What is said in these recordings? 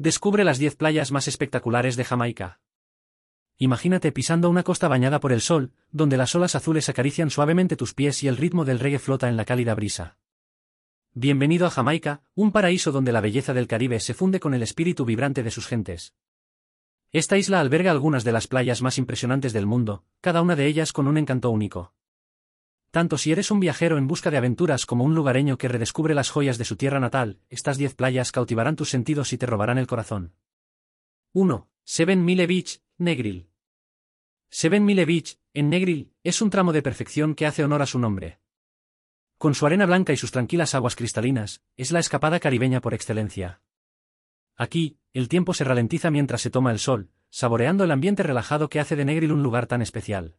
Descubre las 10 playas más espectaculares de Jamaica. Imagínate pisando una costa bañada por el sol, donde las olas azules acarician suavemente tus pies y el ritmo del reggae flota en la cálida brisa. Bienvenido a Jamaica, un paraíso donde la belleza del Caribe se funde con el espíritu vibrante de sus gentes. Esta isla alberga algunas de las playas más impresionantes del mundo, cada una de ellas con un encanto único. Tanto si eres un viajero en busca de aventuras como un lugareño que redescubre las joyas de su tierra natal, estas 10 playas cautivarán tus sentidos y te robarán el corazón. 1. Seven Mile Beach, Negril. Seven Mile Beach, en Negril, es un tramo de perfección que hace honor a su nombre. Con su arena blanca y sus tranquilas aguas cristalinas, es la escapada caribeña por excelencia. Aquí, el tiempo se ralentiza mientras se toma el sol, saboreando el ambiente relajado que hace de Negril un lugar tan especial.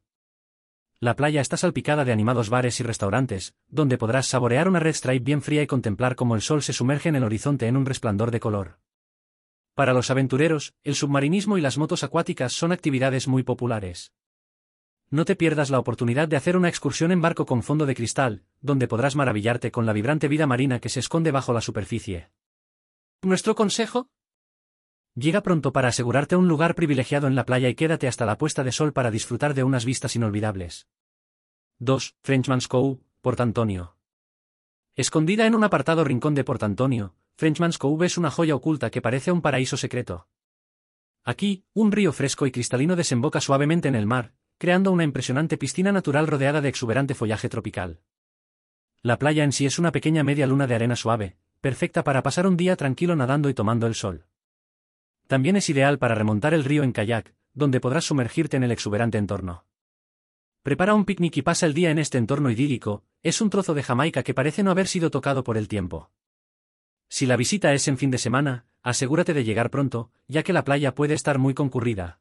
La playa está salpicada de animados bares y restaurantes, donde podrás saborear una red stripe bien fría y contemplar cómo el sol se sumerge en el horizonte en un resplandor de color. Para los aventureros, el submarinismo y las motos acuáticas son actividades muy populares. No te pierdas la oportunidad de hacer una excursión en barco con fondo de cristal, donde podrás maravillarte con la vibrante vida marina que se esconde bajo la superficie. ¿Nuestro consejo? Llega pronto para asegurarte un lugar privilegiado en la playa y quédate hasta la puesta de sol para disfrutar de unas vistas inolvidables. 2. Frenchman's Cove, Port Antonio. Escondida en un apartado rincón de Port Antonio, Frenchman's Cove es una joya oculta que parece un paraíso secreto. Aquí, un río fresco y cristalino desemboca suavemente en el mar, creando una impresionante piscina natural rodeada de exuberante follaje tropical. La playa en sí es una pequeña media luna de arena suave, perfecta para pasar un día tranquilo nadando y tomando el sol. También es ideal para remontar el río en kayak, donde podrás sumergirte en el exuberante entorno. Prepara un picnic y pasa el día en este entorno idílico, es un trozo de Jamaica que parece no haber sido tocado por el tiempo. Si la visita es en fin de semana, asegúrate de llegar pronto, ya que la playa puede estar muy concurrida.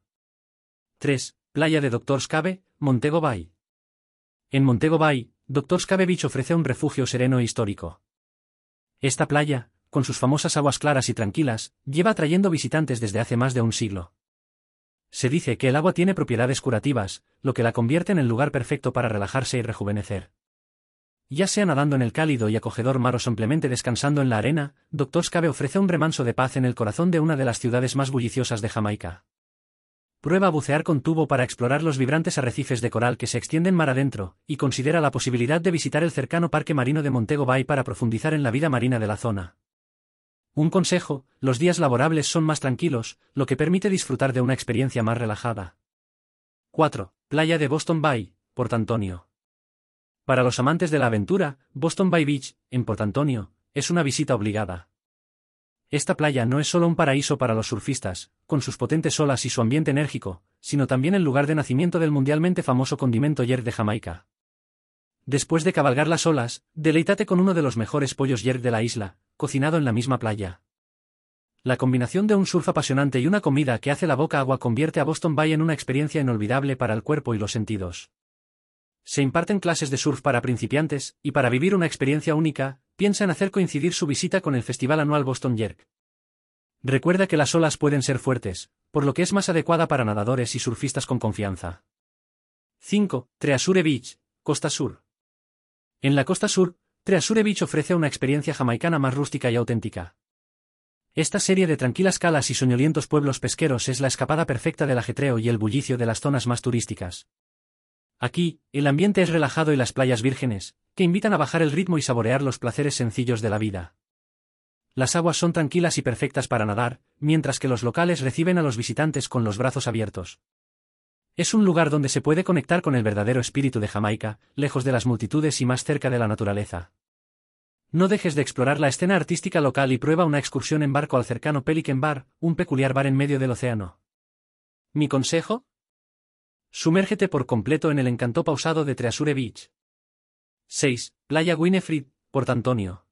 3. Playa de Doctors Cave, Montego Bay. En Montego Bay, Doctors Cave Beach ofrece un refugio sereno e histórico. Esta playa, con sus famosas aguas claras y tranquilas, lleva atrayendo visitantes desde hace más de un siglo. Se dice que el agua tiene propiedades curativas, lo que la convierte en el lugar perfecto para relajarse y rejuvenecer. Ya sea nadando en el cálido y acogedor mar o simplemente descansando en la arena, Doctors Cave ofrece un remanso de paz en el corazón de una de las ciudades más bulliciosas de Jamaica. Prueba a bucear con tubo para explorar los vibrantes arrecifes de coral que se extienden mar adentro, y considera la posibilidad de visitar el cercano parque marino de Montego Bay para profundizar en la vida marina de la zona. Un consejo: los días laborables son más tranquilos, lo que permite disfrutar de una experiencia más relajada. 4. Playa de Boston Bay, Port Antonio. Para los amantes de la aventura, Boston Bay Beach, en Port Antonio, es una visita obligada. Esta playa no es solo un paraíso para los surfistas, con sus potentes olas y su ambiente enérgico, sino también el lugar de nacimiento del mundialmente famoso condimento jerk de Jamaica. Después de cabalgar las olas, deleítate con uno de los mejores pollos jerk de la isla, cocinado en la misma playa. La combinación de un surf apasionante y una comida que hace la boca agua convierte a Boston Bay en una experiencia inolvidable para el cuerpo y los sentidos. Se imparten clases de surf para principiantes, y para vivir una experiencia única, piensa en hacer coincidir su visita con el festival anual Boston Jerk. Recuerda que las olas pueden ser fuertes, por lo que es más adecuada para nadadores y surfistas con confianza. 5. Treasure Beach, Costa Sur. En la costa sur, Treasure Beach ofrece una experiencia jamaicana más rústica y auténtica. Esta serie de tranquilas calas y soñolientos pueblos pesqueros es la escapada perfecta del ajetreo y el bullicio de las zonas más turísticas. Aquí, el ambiente es relajado y las playas vírgenes, que invitan a bajar el ritmo y saborear los placeres sencillos de la vida. Las aguas son tranquilas y perfectas para nadar, mientras que los locales reciben a los visitantes con los brazos abiertos. Es un lugar donde se puede conectar con el verdadero espíritu de Jamaica, lejos de las multitudes y más cerca de la naturaleza. No dejes de explorar la escena artística local y prueba una excursión en barco al cercano Pelican Bar, un peculiar bar en medio del océano. ¿Mi consejo? Sumérgete por completo en el encanto pausado de Treasure Beach. 6. Playa Winefred, Port Antonio.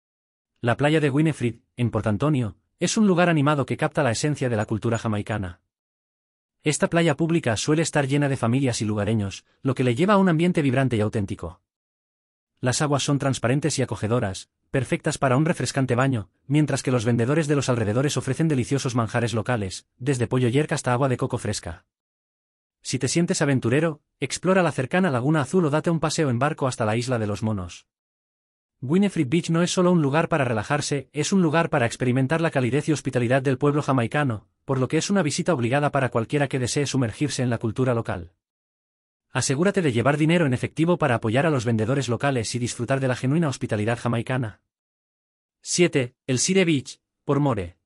La playa de Winefred, en Port Antonio, es un lugar animado que capta la esencia de la cultura jamaicana. Esta playa pública suele estar llena de familias y lugareños, lo que le lleva a un ambiente vibrante y auténtico. Las aguas son transparentes y acogedoras, perfectas para un refrescante baño, mientras que los vendedores de los alrededores ofrecen deliciosos manjares locales, desde pollo jerk hasta agua de coco fresca. Si te sientes aventurero, explora la cercana Laguna Azul o date un paseo en barco hasta la Isla de los Monos. Winifred Beach no es solo un lugar para relajarse, es un lugar para experimentar la calidez y hospitalidad del pueblo jamaicano, por lo que es una visita obligada para cualquiera que desee sumergirse en la cultura local. Asegúrate de llevar dinero en efectivo para apoyar a los vendedores locales y disfrutar de la genuina hospitalidad jamaicana. 7. El Sire Beach, Portmore.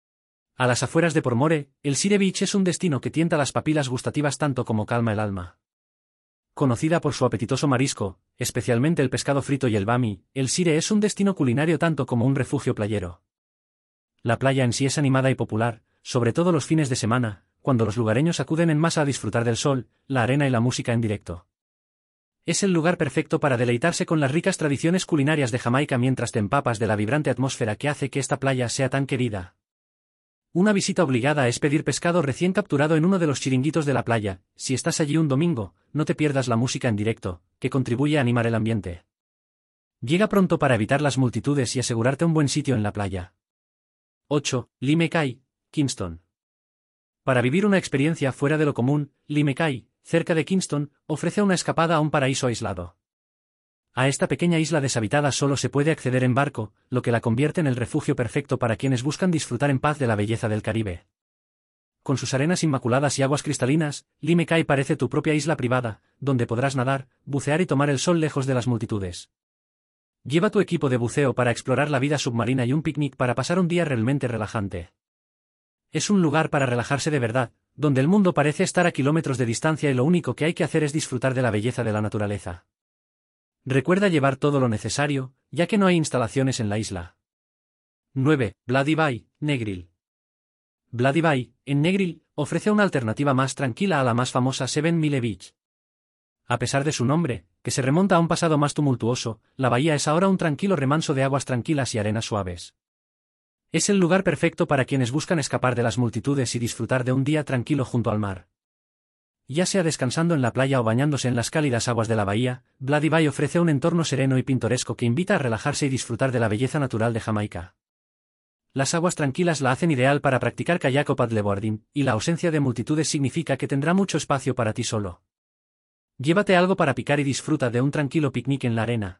A las afueras de Portmore, el Sire Beach es un destino que tienta las papilas gustativas tanto como calma el alma. Conocida por su apetitoso marisco, especialmente el pescado frito y el bami, el Sire es un destino culinario tanto como un refugio playero. La playa en sí es animada y popular, sobre todo los fines de semana, cuando los lugareños acuden en masa a disfrutar del sol, la arena y la música en directo. Es el lugar perfecto para deleitarse con las ricas tradiciones culinarias de Jamaica mientras te empapas de la vibrante atmósfera que hace que esta playa sea tan querida. Una visita obligada es pedir pescado recién capturado en uno de los chiringuitos de la playa. Si estás allí un domingo, no te pierdas la música en directo, que contribuye a animar el ambiente. Llega pronto para evitar las multitudes y asegurarte un buen sitio en la playa. 8. Lime Cay, Kingston. Para vivir una experiencia fuera de lo común, Lime Cay, cerca de Kingston, ofrece una escapada a un paraíso aislado. A esta pequeña isla deshabitada solo se puede acceder en barco, lo que la convierte en el refugio perfecto para quienes buscan disfrutar en paz de la belleza del Caribe. Con sus arenas inmaculadas y aguas cristalinas, Lime Cay parece tu propia isla privada, donde podrás nadar, bucear y tomar el sol lejos de las multitudes. Lleva tu equipo de buceo para explorar la vida submarina y un picnic para pasar un día realmente relajante. Es un lugar para relajarse de verdad, donde el mundo parece estar a kilómetros de distancia y lo único que hay que hacer es disfrutar de la belleza de la naturaleza. Recuerda llevar todo lo necesario, ya que no hay instalaciones en la isla. 9. Bloody Bay, Negril. Bloody Bay, en Negril, ofrece una alternativa más tranquila a la más famosa 7 Mile Beach. A pesar de su nombre, que se remonta a un pasado más tumultuoso, la bahía es ahora un tranquilo remanso de aguas tranquilas y arenas suaves. Es el lugar perfecto para quienes buscan escapar de las multitudes y disfrutar de un día tranquilo junto al mar. Ya sea descansando en la playa o bañándose en las cálidas aguas de la bahía, Bloody Bay ofrece un entorno sereno y pintoresco que invita a relajarse y disfrutar de la belleza natural de Jamaica. Las aguas tranquilas la hacen ideal para practicar kayak o paddleboarding, y la ausencia de multitudes significa que tendrá mucho espacio para ti solo. Llévate algo para picar y disfruta de un tranquilo picnic en la arena.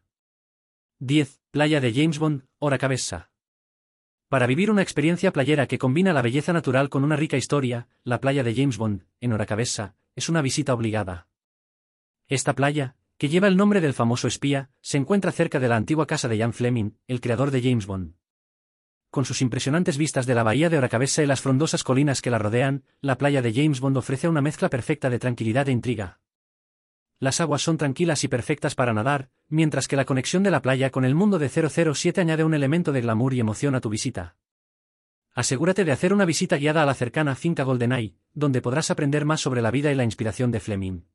10. Playa de James Bond, Oracabessa. Para vivir una experiencia playera que combina la belleza natural con una rica historia, la playa de James Bond, en Oracabessa, es una visita obligada. Esta playa, que lleva el nombre del famoso espía, se encuentra cerca de la antigua casa de Ian Fleming, el creador de James Bond. Con sus impresionantes vistas de la bahía de Oracabessa y las frondosas colinas que la rodean, la playa de James Bond ofrece una mezcla perfecta de tranquilidad e intriga. Las aguas son tranquilas y perfectas para nadar, mientras que la conexión de la playa con el mundo de 007 añade un elemento de glamour y emoción a tu visita. Asegúrate de hacer una visita guiada a la cercana finca GoldenEye, donde podrás aprender más sobre la vida y la inspiración de Fleming.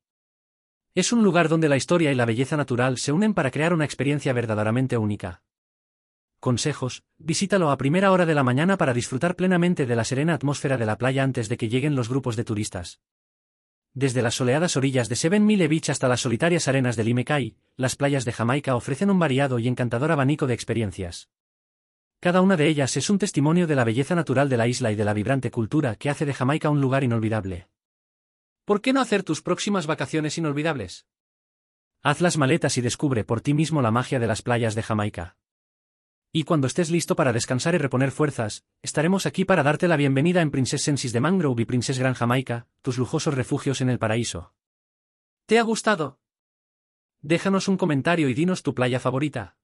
Es un lugar donde la historia y la belleza natural se unen para crear una experiencia verdaderamente única. Consejos: visítalo a primera hora de la mañana para disfrutar plenamente de la serena atmósfera de la playa antes de que lleguen los grupos de turistas. Desde las soleadas orillas de 7 Mile Beach hasta las solitarias arenas de Lime Cay, las playas de Jamaica ofrecen un variado y encantador abanico de experiencias. Cada una de ellas es un testimonio de la belleza natural de la isla y de la vibrante cultura que hace de Jamaica un lugar inolvidable. ¿Por qué no hacer tus próximas vacaciones inolvidables? Haz las maletas y descubre por ti mismo la magia de las playas de Jamaica. Y cuando estés listo para descansar y reponer fuerzas, estaremos aquí para darte la bienvenida en Princess Senses de Mangrove y Princess Grand Jamaica, tus lujosos refugios en el paraíso. ¿Te ha gustado? Déjanos un comentario y dinos tu playa favorita.